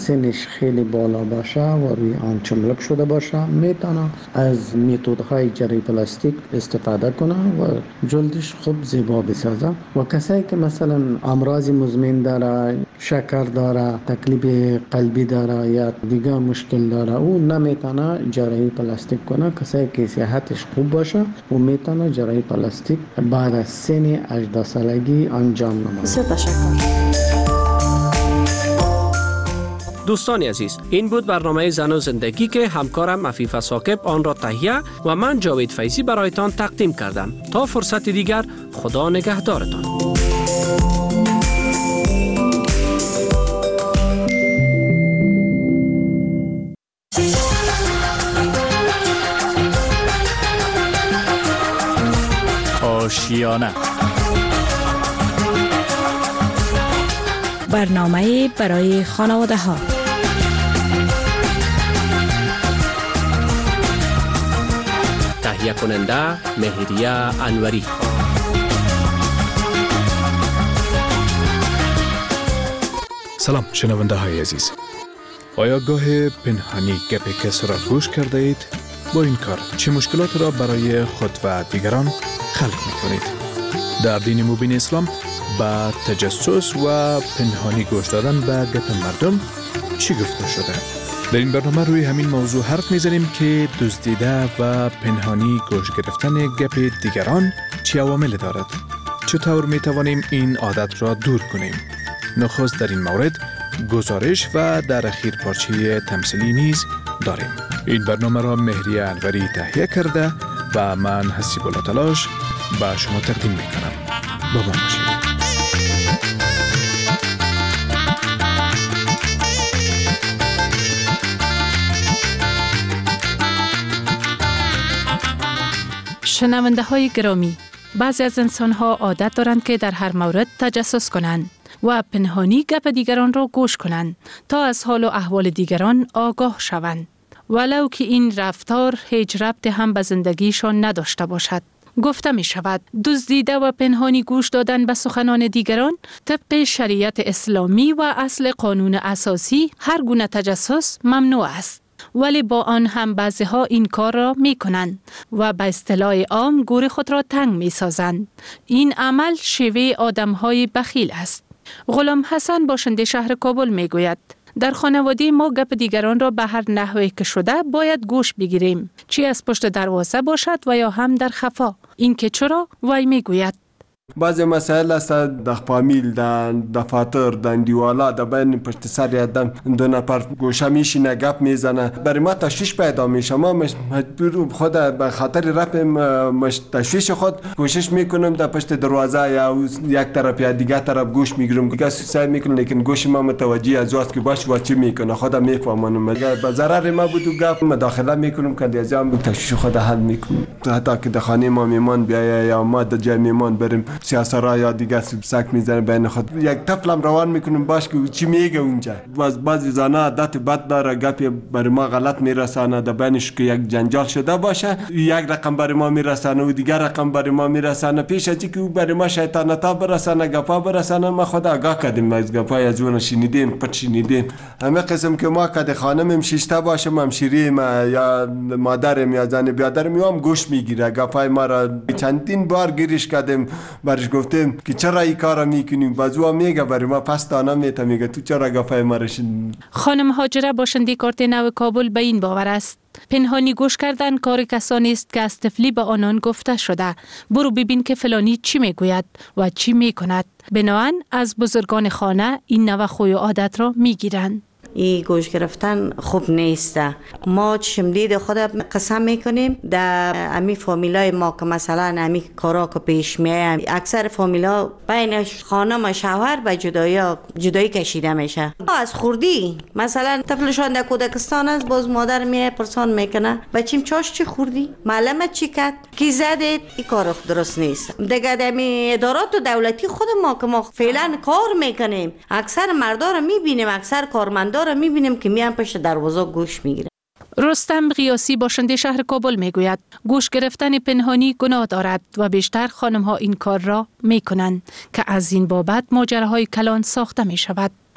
سنش خیلی بالا باشه و روی آن چملک شده باشه میتونه از میتودهای جراحی پلاستیک استفاده کنه و جلدش خوب زیبا بسازه. و کسایی که مثلا امراض مزمن داره، شکر داره، تکلیف قلبی داره یا دیگه مشکل داره، او نمیتونه جراحی پلاستیک کنه. کسایی که صحتش خوب باشه و میتونه جراحی پلاستیک بعد از سن 18 سالگی انجام نماید. دوستان عزیز، این بود برنامه زن و زندگی که همکارم عفیفه ثاقب آن را تهیه و من جاوید فیضی برایتان تقدیم کردم. تا فرصت دیگر، خدا نگهدارتان. آشیانه، برنامه برای خانواده ها. تهیه کننده مهریه انوری. سلام شنونده های عزیز. آیا گاه پنهانی گپ کس را گوش کرده اید؟ با این کار چه مشکلات را برای خود و دیگران خلق می‌کنید؟ در دین مبین اسلام با تجسس و پنهانی گوش دادن به گپ مردم چی گفته شده؟ در این برنامه روی همین موضوع حرف میزنیم که دزدیده و پنهانی گوش گرفتن گپ دیگران چه عوامل دارد؟ چطور میتوانیم این عادت را دور کنیم؟ نخست در این مورد گزارش و در اخیر پارچه تمثیلی نیز داریم. این برنامه را مهریه انوری تهیه کرده و من حسیب الله تلاش با شما تقدیم میکنم. با ما باشید. شنونده های گرامی، بعضی از انسان ها عادت دارند که در هر مورد تجسس کنند و پنهانی گپ دیگران را گوش کنند تا از حال و احوال دیگران آگاه شوند، ولو که این رفتار هیچ ربطی هم به زندگیشان نداشته باشد. گفته می شود دزدیده و پنهانی گوش دادن به سخنان دیگران طبق شریعت اسلامی و اصل قانون اساسی هر گونه تجسس ممنوع است، ولی با آن هم بعضی ها این کار را می کنند و به اصطلاح عام گور خود را تنگ می سازند. این عمل شیوه آدم های بخیل است. غلام حسن باشنده شهر کابل می گوید در خانواده ما گپ دیگران را به هر نحوی که شده باید گوش بگیریم، چی از پشت دروازه باشد و یا هم در خفا. این که چرا؟ وی می گوید بعضی مسائل است در فامیل، در دفاتر، در دیوالا، در بین پشت سر آدم دو نفر گوشه میشینه گپ میزنه، برای ما تشویش پیدا میشه. ما مجبور خود به خاطر رفع تشویش خود کوشش میکنم در پشت دروازه یا یک طرف یا دیگه طرف گوش میگیرم، دیگه سعی میکنم لیکن گوش ما متوجه از وقت که باش و چی میکنه خودم میفهمم. اگر به ضرر ما بود گپ مداخله میکنم که از هم تشویش خود حل میکنم. حتی که در خانه ما میمان بیاید یا ما در جای میمان بریم سیاسرا یا دیگه سک میزنه بین خود، یک طفلم روان میکنم باش که چی میگه اونجا. بعضی زنا عادت بد داره، گپی برای ما غلط میرسانه، در بینش که یک جنجال شده باشه یک رقم برای ما میرسانه و دیگر رقم برای ما میرسانه. پیش از اینکه او برای ما شیطانتا برسانه، گپا برسانه، ما خود آگاه کردیم از گپای از اون شنیدیم، پت شنیدیم. همه قسم که ما کد خانمم شیشته باشه، همشیریم یا مادرم یا زن بیادرم هم گوش میگیره. گپای ما را چندین بار گیرش کردیم، برش گفتیم که چرا این کارا میکنیم، بازو میگه برای ما پس دانا میگه تو چرا گفای ما رشید. خانم هاجره باشنده کارت نو کابل به این باور است پنهانی گوش کردن کار کسانی است که از طفلی به آنان گفته شده برو ببین که فلانی چی میگوید و چی میکند. بنابراین از بزرگان خانه این نوع خوی و عادت را میگیرند. این گوش گرفتن خوب نیسته. ما چشم دید خود قسم میکنیم در امی فامیلای ما که مثلا امی کارا که پیش میایم، اکثر فامیلا بین خانم و شوهر به جدایی کشیده میشه. از خوردی مثلا طفلشان در کودکستان است، باز مادر میای پرسان میکنه بچیم چاش چی خوردی، معلمت چی کرد، کی زدید. این کار درست نیست. دیگه امی ادارات دولتی خود ما که ما فعلا کار میکنیم، اکثر مردا رو میبینیم، اکثر کارمندا رو میبینیم که میان پشت دروازه گوش میگیرن. رستم قیاسی باشنده شهر کابل میگوید گوش گرفتن پنهانی گناه دارد و بیشتر خانم ها این کار را میکنند که از این بابت ماجراهای کلان ساخته میشود.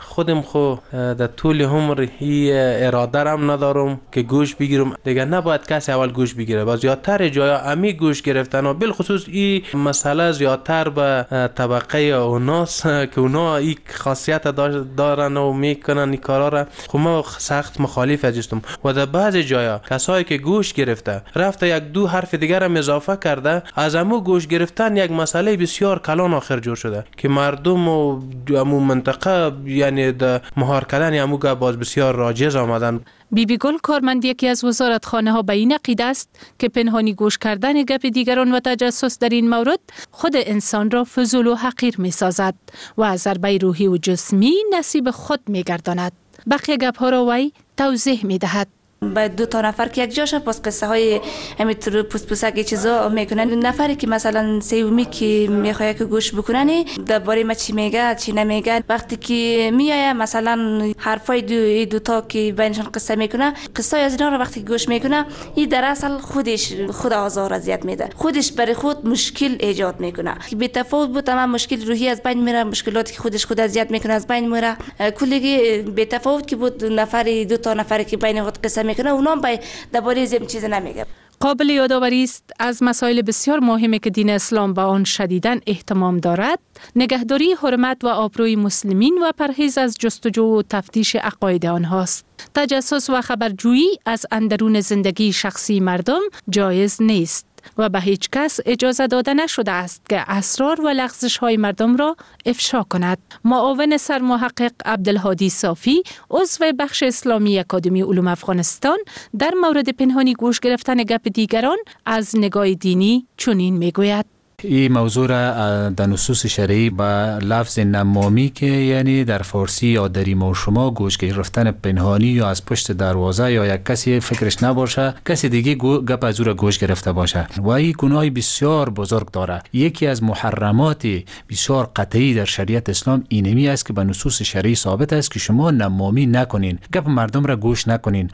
خودم خو در طول عمر هی اراده رم ندارم که گوش بگیرم دیگه. نباید کسی اول گوش بگیره. با زیادتر جایا امی گوش گرفتن و بالخصوص این مسئله زیادتر به طبقه اوناس که اونا این خاصیت دارن و میکنن این کارا را. خب ما سخت مخالف هستم و در بعض جایا کسایی که گوش گرفته رفته یک دو حرف دیگر هم اضافه کرده، از امو گوش گرفتن یک مسئله بسیار کلان آخر جور شده که مردم و امو منطقه یعنی در مهار کردن امو باز بسیار راجز آمدن. بیبی گل کارمند یکی از وزارتخانه ها به این عقیده است که پنهانی گوش کردن گپ دیگران و تجسس در این مورد خود انسان را فضول و حقیر می سازد و از ضربه روحی و جسمی نصیب خود می گرداند. بقیه گپ ها را وی توضیح می دهد. باید 2 نفر که یک جاشه پس قصه های همینطور پوسپوسکی چیزا میکنن. نفری که مثلا سومی که میخواد که گوش بکنن درباره ما چی میگه چی نمیگه، وقتی که میایه مثلا حرفای دو تا که بینشان قصه میکنه، قصه از اینا رو وقتی گوش میکنه این در اصل خود آزار اذیت میده، خودش برای خود مشکل ایجاد میکنه. به تفاوت بود تمام مشکل روحی از بین میره، مشکلاتی که خود اذیت میکنه از بین میره. کلی به تفاوت که بود 2 تا نفری که بین خود قصه میکنه اونام درباره زم چیز نمیگه. قابل یادآوری است از مسائل بسیار مهمی که دین اسلام به آن شدیداً اهتمام دارد، نگهداری حرمت و آبروی مسلمین و پرهیز از جستجو و تفتیش عقاید آنهاست. تجسس و خبرجویی از اندرون زندگی شخصی مردم جایز نیست و به هیچ کس اجازه داده نشده است که اسرار و لغزش های مردم را افشا کند. معاون سرمحقق عبدالهادی صافی، عضو بخش اسلامی اکادمی علوم افغانستان، در مورد پنهانی گوش گرفتن گپ دیگران از نگاه دینی چنین میگوید: این موضوع را در نصوص شرعی با لفظ نمامی که یعنی در فارسی یا در ما شما گوش گرفتن پنهانی یا از پشت دروازه یا یک کسی فکرش نباشه کسی دیگه گپ از او را گوش گرفته باشه و این گناه بسیار بزرگ داره. یکی از محرمات بسیار قطعی در شریعت اسلام اینمی است که به نصوص شرعی ثابت است که شما نمامی نکنین، گپ مردم را گوش نکنین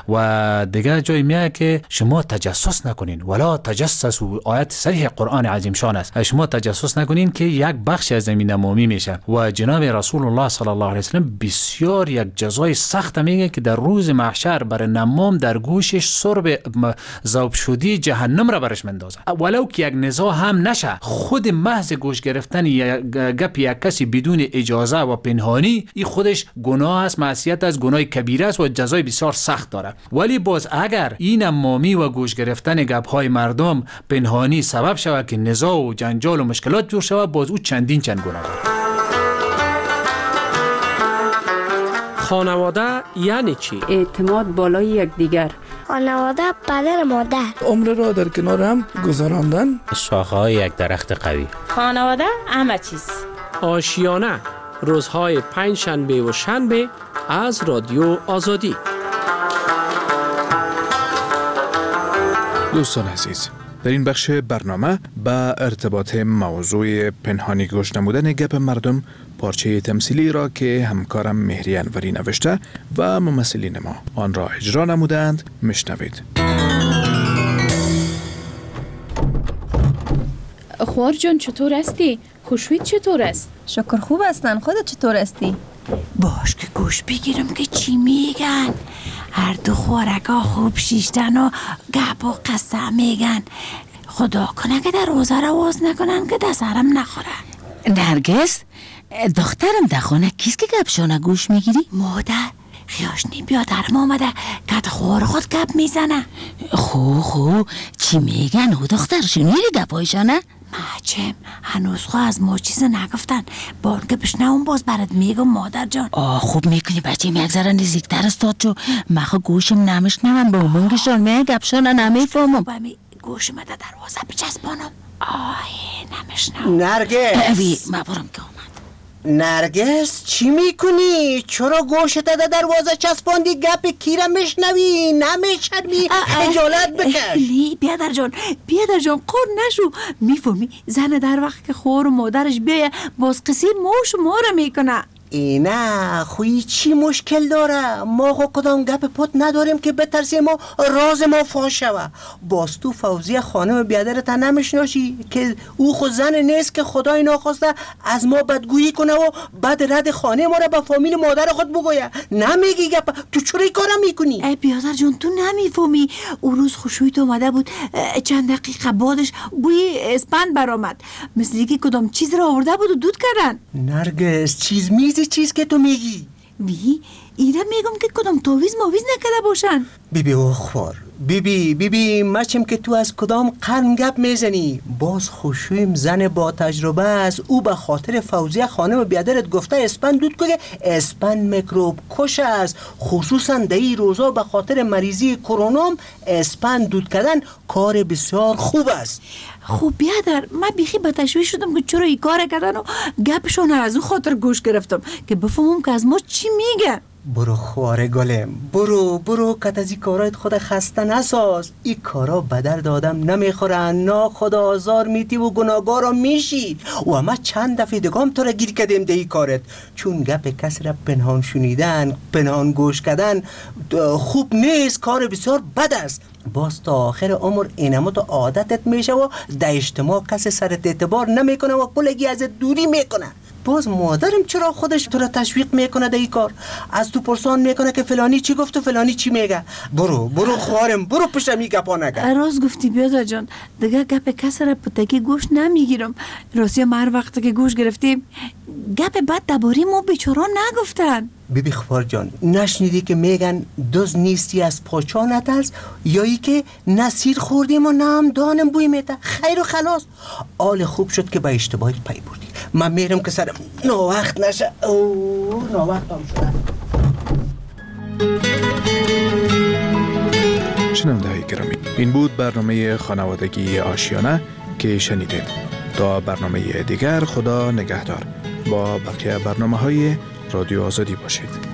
و دیگه جای میاد که شما تجسس نکنین. ولا تجسسوا، آیت صریح قرآن عظیم شان است، شما تجسس نکنین که یک بخش از زمین نمامی میشه. و جناب رسول الله صلی الله علیه وسلم بسیار یک جزای سخت میگه که در روز محشر برای نمام در گوشش سرب ذوب شدی جهنم را برش مندازه، ولو که یک نزاع هم نشه. خود محض گوش گرفتن گپ یک کسی بدون اجازه و پنهانی این خودش گناه است، معصیت است، گناه کبیره است و جزای بسیار سخت داره. ولی باز اگر این نمامی و گوش گرفتن گپ های مردم پنهانی سبب شود که نزاع و جنجال و مشکلات جور شود، باز او چندین چند گناه داره. خانواده یعنی چی؟ اعتماد بالای یکدیگر. خانواده پدر مادر. عمر را در کنار هم گذراندن. شاخه‌های یک درخت قوی. خانواده همه چیز. آشیانه، روزهای 5 شنبه و شنبه از رادیو آزادی. دوستان عزیز، در این بخش برنامه به ارتباط موضوع پنهانی گوش نمودن گپ مردم پارچه تمثیلی را که همکارم مهری انوری نوشته و ممثلین ما آن را اجرا نمودند میشنوید. خوار جان چطور هستی؟ خوشوید چطور است؟ شکر خوب هستن. خودت چطور هستی؟ باش که گوش بگیرم که چی میگن. هر دو خوارکا خوب شیشتن و گپ و قصه میگن. خدا کنه که در روزه را واز نکنن که در سرم نخوره. نرگس دخترم در خانه کیست که گپشانه گوش میگیری؟ مادر خیاشنی بیادرم آمده که خوار خود گپ میزنه. خو چی میگن او دختر؟ شنیدی گپایشانه؟ ماچم هنوز خو از ما چیز نگفتن. بان که بشنوم باز برات میگم مادر جان. خوب میکنی بچه یک ذره نزدیکتر استاد چو مخو گوشم نمشنم به اونگشان میگه گپشانه نمیفهمم. گوشم در دروازه بچسبانم. نمشنم. نرگس مبارم که آمد. نرگس چی میکنی؟ چرا گوشت در دروازه چسباندی؟ گپ کیره میشنوی؟ نمیشنوی؟ خجالت بکش. لی بیادر جان قر نشو. میفهمی زن در وقت که خور و مادرش بیه باز قصیر موش ماره میکنه. اینه خوی چی مشکل داره؟ ما خو کدام گپ پت نداریم که بترسیم و راز ما فاش شوه. باز تو فوزیه خانم بیادرت نمیشناسی که او خود زن نیست که خدای ناخواسته از ما بدگویی کنه و بعد رد خانه ما را به فامیل مادر خود بگویه؟ نمیگی گپ؟ تو چرا این کارا میکنی؟ ای بیادر جان تو نمیفهمی. اون روز خوشویت اومده بود، چند دقیقه بعدش بوی اسپند برآمد، مثل اینکه کدام چیز را آورده بود و دود کردن. نرگس چیز میزی چیز که تو میگی؟ وی ایره میگم که کدام تویز مویز نکده باشن. بیبی اخوار بیبی مچم که تو از کدام قرن گپ میزنی؟ باز خوشویم زن با تجربه است. او به خاطر فوزیه خانم بیادرت گفته اسپند دود که اسپند میکروب کش است، خصوصا در این روزا به خاطر مریضی کرونا اسپند دود کردن کار بسیار خوب است. خوب بیادر من بیخی به تشویش شدم که چرا این کار کردن و گپشون از او خاطر گوش گرفتم که بفهمم که از ما چی میگه. برو خواره گلم، برو کت از این کارایت خود خسته نساز. این کارا به درد آدم نمیخورن، نا خدا آزار میتی و گناهگارا میشی. و ما چند دفعه دگام تو را گیر کردیم ده ای کارت، چون گپ کسی را پنهان شنیدن، پنهان گوش کردن خوب نیست، کار بسیار بد است. باز تا آخر عمر اینمو تو عادتت میشه و در اجتماع کسی سرت اعتبار نمیکنه و کلگی ازت دوری میکنه. باز مادرم چرا خودش تو را تشویق میکنه در این کار؟ از تو پرسان میکنه که فلانی چی گفت و فلانی چی میگه. برو خوارم، برو پشمی گپا نکن. راست گفتی بیادر جان، دیگه گپ کسی را پتکی گوش نمیگیرم. راستی ما هر وقت که گوش گرفتیم گپ بد درباره ما بیچارا نگفتن. بیبی خوار جان، نشنیدی که میگن دوز نیستی از پاچا نترس، یا ای که نسیر خوردیم و نام دانم بوی میته؟ خیر و خلاص. آل خوب شد که با اشتباهی پی بردی. من میرم که سرم ناوقت نشه. ناوقت هم شده. شنونده های گرامی، این بود برنامه خانوادگی آشیانه که شنیدید. تا برنامه دیگر خدا نگهدار. با بقیه برنامه های رادیو آزادی باشید.